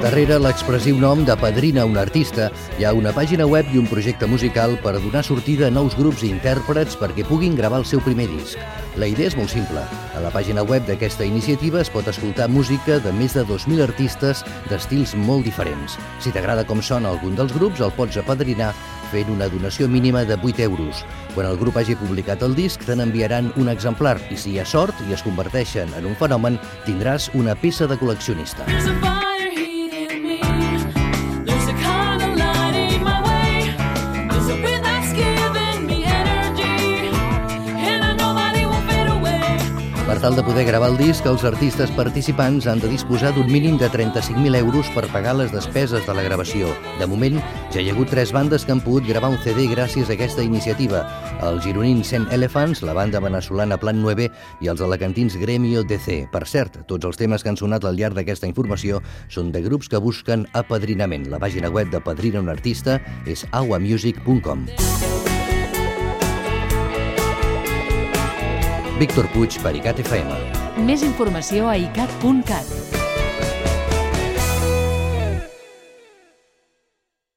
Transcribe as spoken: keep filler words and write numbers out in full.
Darrere l'expressiu nom de Padrina un artista hi ha una pàgina web i un projecte musical per donar sortida a nous grups i intèrprets perquè puguin gravar el seu primer disc. La idea és molt simple. A la pàgina web d'aquesta iniciativa es pot escoltar música de més de dos mil artistes d'estils molt diferents. Si t'agrada com sona algun dels grups, el pots apadrinar fent una donació mínima de vuit euros. Quan el grup hagi publicat el disc, te n'enviaran un exemplar i si hi ha sort i es converteixen en un fenomen, tindràs una peça de col·leccionista. Per tal de poder gravar el disc, els artistes participants han de disposar d'un mínim de trenta-cinc mil euros per pagar les despeses de la gravació. De moment, ja hi ha hagut tres bandes que han pogut gravar un C D gràcies a aquesta iniciativa. Els gironins Cent Elephants, la banda venezolana Plan nueve i els alacantins Gremio D C. Per cert, tots els temes que han sonat al llarg d'aquesta informació són de grups que busquen apadrinament. La pàgina web de Padrina un artista és aguamusic punt com. Víctor Puig per ICAT F M. Més informació a icat punt cat.